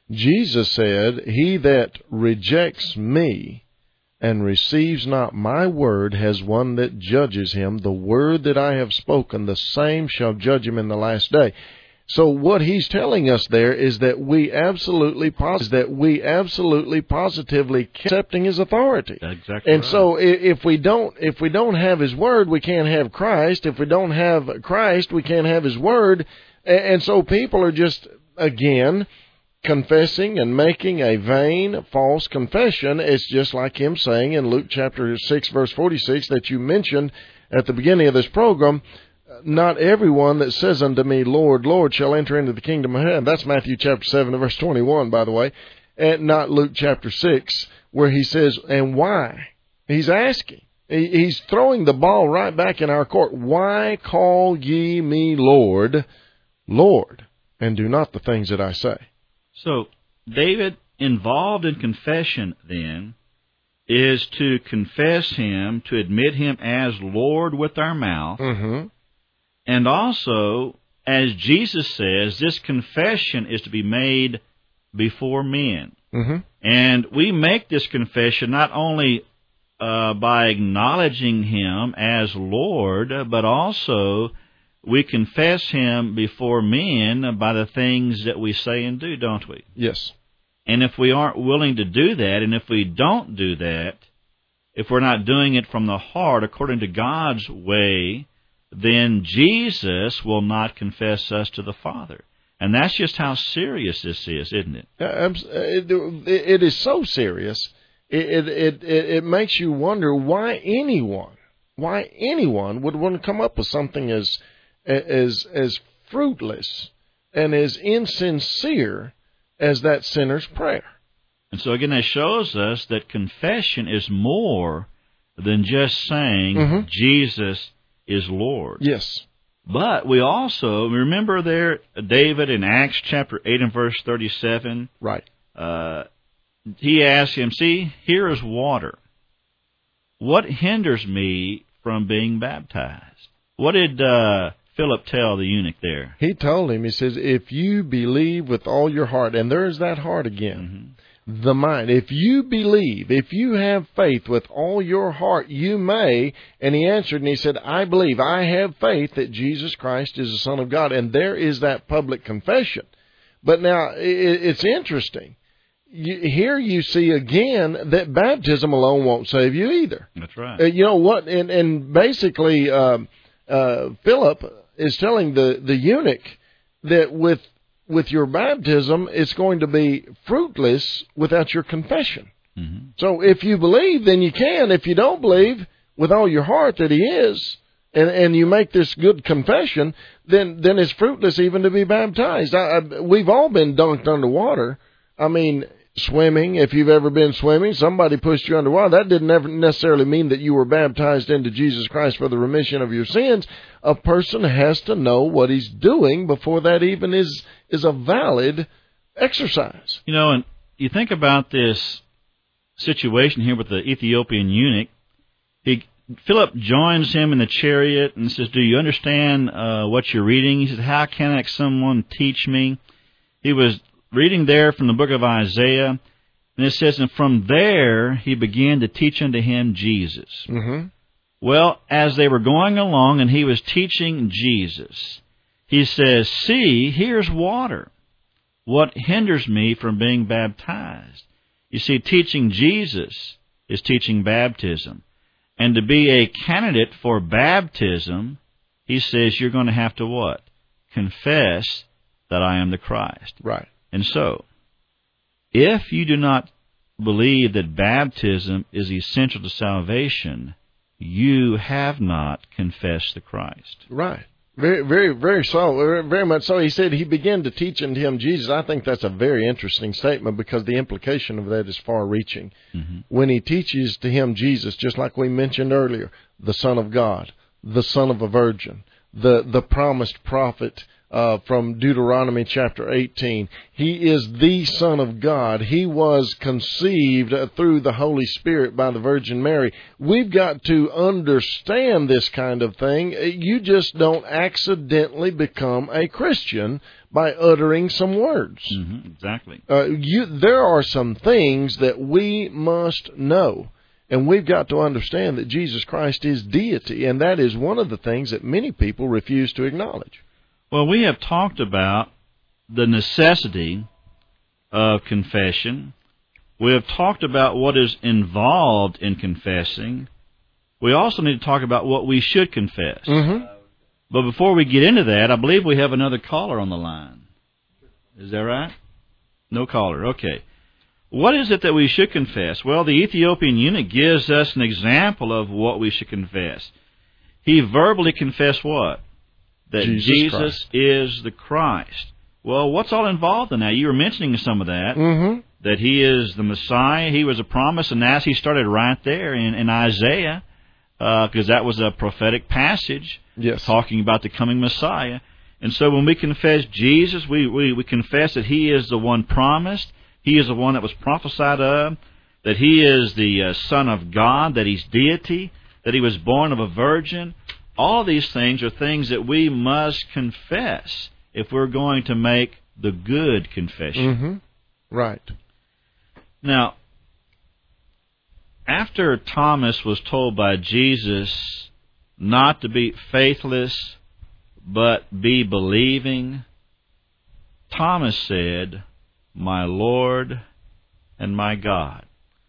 Jesus said, "He that rejects me and receives not my word has one that judges him. The word that I have spoken, the same shall judge him in the last day." So what he's telling us there is that we absolutely pos- that we absolutely positively accepting his authority. Exactly. And right. so if we don't if we don't have his word, we can't have Christ. If we don't have Christ, we can't have his word. And so people are just, again, confessing and making a vain, false confession. It's just like him saying in Luke chapter six, verse forty-six, that you mentioned at the beginning of this program, "Not everyone that says unto me, Lord, Lord, shall enter into the kingdom of heaven." That's Matthew chapter seven, verse twenty-one, by the way, and not Luke chapter six, where he says, "And why?" He's asking. He's throwing the ball right back in our court. "Why call ye me Lord, Lord, and do not the things that I say?" So, David, involved in confession, then, is to confess him, to admit him as Lord with our mouth, mm-hmm. and also, as Jesus says, this confession is to be made before men. Mm-hmm. And we make this confession not only uh, by acknowledging him as Lord, but also we confess him before men by the things that we say and do, don't we? Yes. And if we aren't willing to do that, and if we don't do that, if we're not doing it from the heart according to God's way, then Jesus will not confess us to the Father. And that's just how serious this is, isn't it? It is so serious. It, it, it, it makes you wonder why anyone, why anyone would want to come up with something as as as fruitless and as insincere as that sinner's prayer. And so again, that shows us that confession is more than just saying mm-hmm. Jesus is Lord. Yes. But we also, remember there, David in Acts chapter eight and verse thirty-seven? Right. Uh, he asked him, "See, here is water. What hinders me from being baptized?" What did uh, Philip tell the eunuch there? He told him, he says, "If you believe with all your heart," and there's that heart again, mm-hmm. the mind. If you believe, if you have faith with all your heart, you may. And he answered and he said, "I believe, I have faith that Jesus Christ is the Son of God." And there is that public confession. But now, it's interesting. You, here you see again that baptism alone won't save you either. That's right. Uh, you know what? And, and basically, um, uh, Philip is telling the, the eunuch that with with your baptism, it's going to be fruitless without your confession. Mm-hmm. So if you believe, then you can. If you don't believe with all your heart that he is, and, and you make this good confession, then then it's fruitless even to be baptized. I, I, we've all been dunked underwater. I mean, swimming, if you've ever been swimming, somebody pushed you underwater. That didn't ever necessarily mean that you were baptized into Jesus Christ for the remission of your sins. A person has to know what he's doing before that even is is a valid exercise. You know, and you think about this situation here with the Ethiopian eunuch. He Philip joins him in the chariot and says, "Do you understand uh, what you're reading?" He said, "How can someone teach me?" He was reading there from the book of Isaiah, and it says, "And from there he began to teach unto him Jesus." Mm-hmm. Well, as they were going along and he was teaching Jesus, he says, "See, here's water. What hinders me from being baptized?" You see, teaching Jesus is teaching baptism. And to be a candidate for baptism, he says you're going to have to what? Confess that I am the Christ. Right. And so, if you do not believe that baptism is essential to salvation, you have not confessed the Christ. Right. Very, very, very so. Very much so. He said he began to teach unto him Jesus. I think that's a very interesting statement because the implication of that is far-reaching. Mm-hmm. When he teaches to him Jesus, just like we mentioned earlier, the Son of God, the Son of a Virgin, the the promised prophet uh, from Deuteronomy chapter eighteen. He is the Son of God. He was conceived through the Holy Spirit by the Virgin Mary. We've got to understand this kind of thing. You just don't accidentally become a Christian by uttering some words. Mm-hmm, exactly. Uh, you, there are some things that we must know. And we've got to understand that Jesus Christ is deity, and that is one of the things that many people refuse to acknowledge. Well, we have talked about the necessity of confession. We have talked about what is involved in confessing. We also need to talk about what we should confess. Mm-hmm. But before we get into that, I believe we have another caller on the line. Is that right? No caller. Okay. What is it that we should confess? Well, the Ethiopian eunuch gives us an example of what we should confess. He verbally confessed what? That Jesus, Jesus is the Christ. Well, what's all involved in that? You were mentioning some of that, mm-hmm. that he is the Messiah. He was a promise, and as he started right there in, in Isaiah, because uh, that was a prophetic passage yes. talking about the coming Messiah. And so when we confess Jesus, we, we, we confess that he is the one promised. He is the one that was prophesied of, that he is the uh, Son of God, that he's deity, that he was born of a virgin. All of these things are things that we must confess if we're going to make the good confession. Mm-hmm. Right. Now, after Thomas was told by Jesus not to be faithless, but be believing, Thomas said, "My Lord and my God."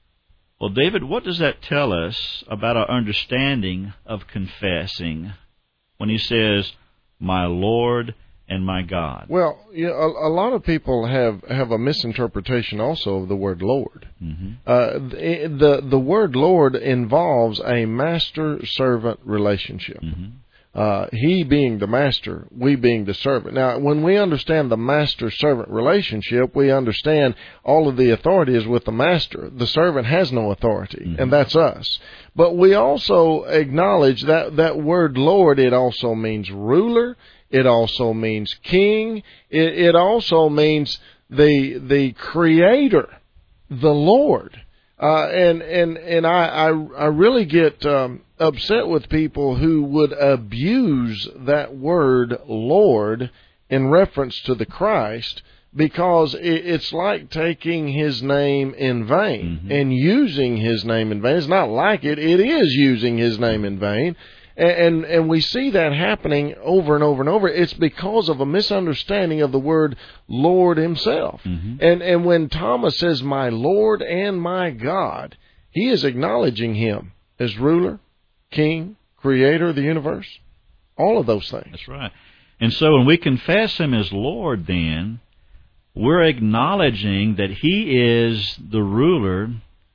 Well, David, what does that tell us about our understanding of confessing when he says, "My Lord and my God"? Well, you know, a, a lot of people have, have a misinterpretation also of the word Lord. Mm-hmm. Uh, the, the the word Lord involves a master-servant relationship. Mm-hmm. Uh, he being the master, we being the servant. Now, when we understand the master-servant relationship, we understand all of the authority is with the master. The servant has no authority, mm-hmm. and that's us. But we also acknowledge that that word Lord, it also means ruler. It also means king. It, it also means the the creator, the Lord. Uh, and and and I I, I really get um, upset with people who would abuse that word Lord in reference to the Christ, because it, it's like taking his name in vain mm-hmm. and using his name in vain. It's not like it; it is using his name in vain. And, and we see that happening over and over and over. It's because of a misunderstanding of the word Lord himself. Mm-hmm. And and when Thomas says, "My Lord and my God," he is acknowledging him as ruler, king, creator of the universe, all of those things. That's right. And so when we confess him as Lord, then, we're acknowledging that he is the ruler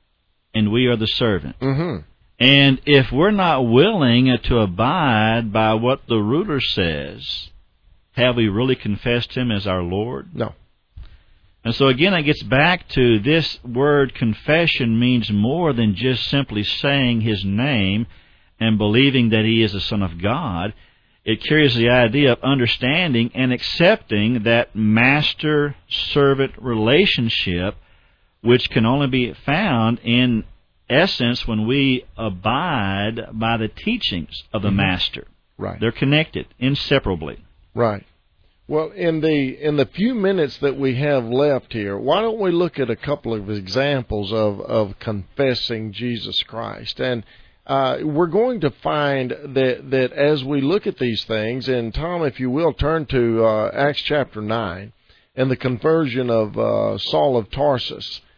and we are the servant. Mm-hmm. And if we're not willing to abide by what the ruler says, have we really confessed him as our Lord? No. And so again, it gets back to this word confession means more than just simply saying his name and believing that he is the Son of God. It carries the idea of understanding and accepting that master-servant relationship, which can only be found in essence when we abide by the teachings of the mm-hmm. Master. Right. They're connected inseparably. Right. Well, in the in the few minutes that we have left here, why don't we look at a couple of examples of, of confessing Jesus Christ? And uh, we're going to find that, that as we look at these things, and Tom, if you will, turn to uh, Acts chapter nine and the conversion of uh, Saul of Tarsus.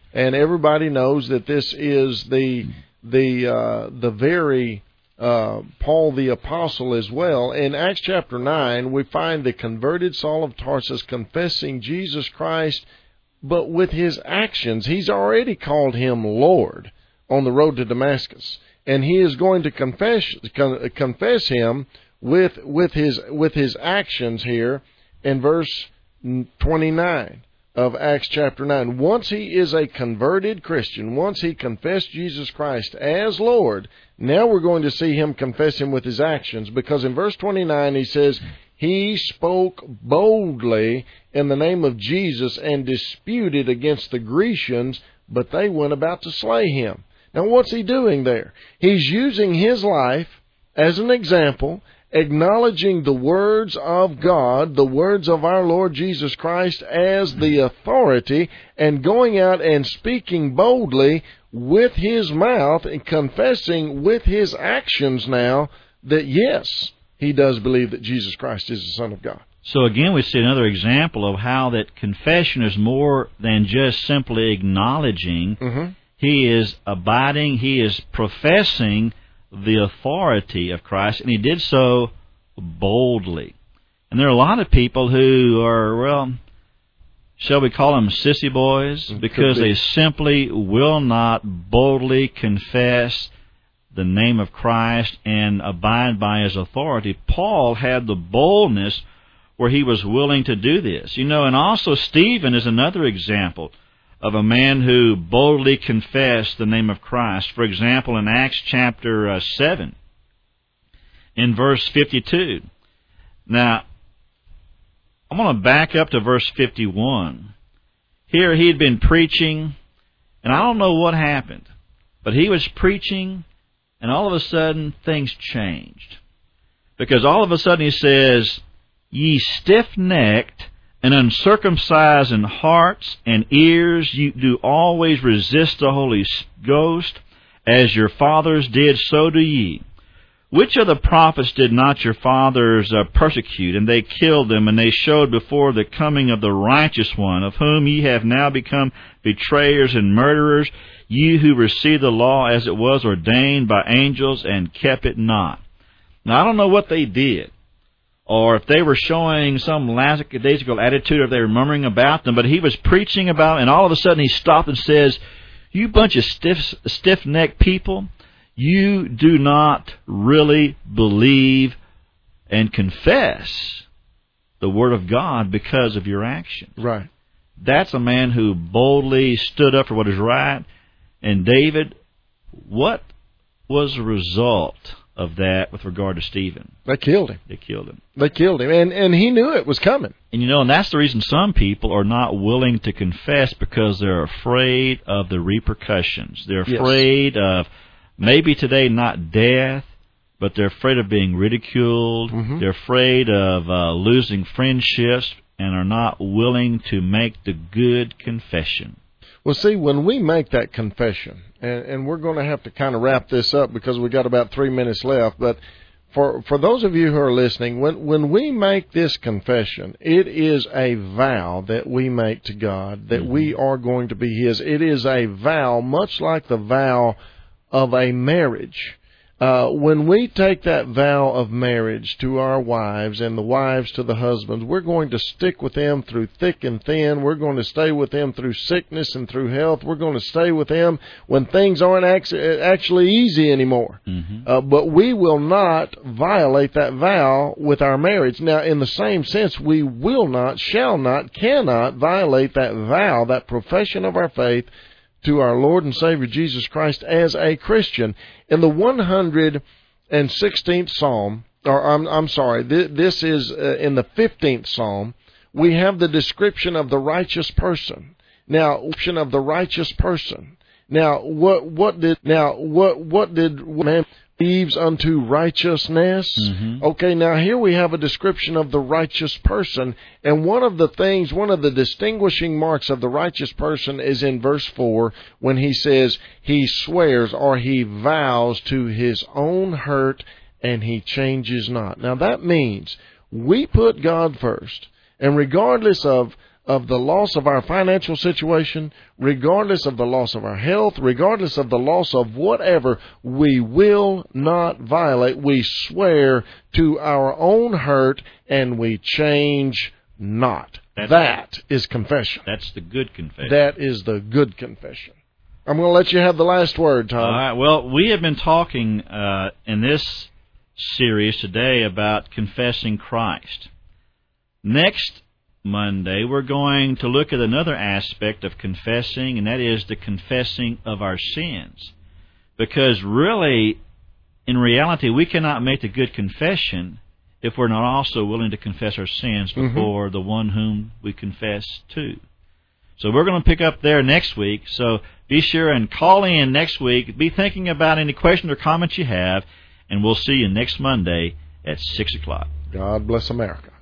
And everybody knows that this is the the uh, the very uh, Paul the Apostle as well. In Acts chapter nine, we find the converted Saul of Tarsus confessing Jesus Christ, but with his actions. He's already called him Lord on the road to Damascus, and he is going to confess con- confess him with with his with his actions here in verse twenty-nine of Acts chapter nine. Once he is a converted Christian, once he confessed Jesus Christ as Lord, now we're going to see him confess him with his actions, because in verse twenty-nine he says, he spoke boldly in the name of Jesus and disputed against the Grecians, but they went about to slay him. Now what's he doing there? He's using his life as an example, acknowledging the words of God, the words of our Lord Jesus Christ as the authority, and going out and speaking boldly with his mouth and confessing with his actions now that yes, he does believe that Jesus Christ is the Son of God. So again, we see another example of how that confession is more than just simply acknowledging. Mm-hmm. He is abiding, he is professing the authority of Christ, and he did so boldly. And there are a lot of people who are, well, shall we call them sissy boys? Because be. they simply will not boldly confess the name of Christ and abide by his authority. Paul had the boldness where he was willing to do this. You know, and also Stephen is another example of a man who boldly confessed the name of Christ. For example, in Acts chapter uh, seven, in verse fifty-two. Now, I'm going to back up to verse fifty-one. Here he had been preaching, and I don't know what happened, but he was preaching, and all of a sudden things changed. Because all of a sudden he says, ye stiff-necked and uncircumcised in hearts and ears, you do always resist the Holy Ghost, as your fathers did, so do ye. Which of the prophets did not your fathers uh, persecute? And they killed them, and they showed before the coming of the righteous one, of whom ye have now become betrayers and murderers, ye who received the law as it was ordained by angels and kept it not. Now, I don't know what they did, or if they were showing some lackadaisical attitude, or if they were murmuring about them, but he was preaching about, and all of a sudden he stopped and says, you bunch of stiff, stiff-necked people, you do not really believe and confess the Word of God because of your actions. Right. That's a man who boldly stood up for what is right. And David, what was the result of that with regard to Stephen? They killed him. They killed him. They killed him, and and he knew it was coming. And you know, and that's the reason some people are not willing to confess, because they're afraid of the repercussions. They're afraid yes. of maybe today not death, but they're afraid of being ridiculed. Mm-hmm. They're afraid of uh, losing friendships, and are not willing to make the good confession. Well, see, when we make that confession, and, and we're going to have to kind of wrap this up because we've got about three minutes left, but for for those of you who are listening, when, when we make this confession, it is a vow that we make to God, that mm-hmm. we are going to be His. It is a vow, much like the vow of a marriage. Uh, when we take that vow of marriage to our wives and the wives to the husbands, we're going to stick with them through thick and thin. We're going to stay with them through sickness and through health. We're going to stay with them when things aren't actually easy anymore. Mm-hmm. Uh, but we will not violate that vow with our marriage. Now, in the same sense, we will not, shall not, cannot violate that vow, that profession of our faith to our Lord and Savior Jesus Christ as a Christian. In the one hundred sixteenth Psalm, or I'm, I'm sorry, th- this is uh, in the fifteenth Psalm, we have the description of the righteous person. Now, description of the righteous person. Now, what what did now what what did man believes unto righteousness? Mm-hmm. Okay, now here we have a description of the righteous person, and one of the things, one of the distinguishing marks of the righteous person is in verse four, when he says he swears or he vows to his own hurt and he changes not. Now that means we put God first, and regardless of of the loss of our financial situation, regardless of the loss of our health, regardless of the loss of whatever, we will not violate. We swear to our own hurt, and we change not. That's that is confession. That's the good confession. That is the good confession. I'm going to let you have the last word, Tom. All right. Well, we have been talking uh, in this series today about confessing Christ. Next Monday, we're going to look at another aspect of confessing, and that is the confessing of our sins. Because really, in reality, we cannot make the good confession if we're not also willing to confess our sins before mm-hmm. the one whom we confess to. So we're going to pick up there next week. So be sure and call in next week. Be thinking about any questions or comments you have, and we'll see you next Monday at six o'clock. God bless America.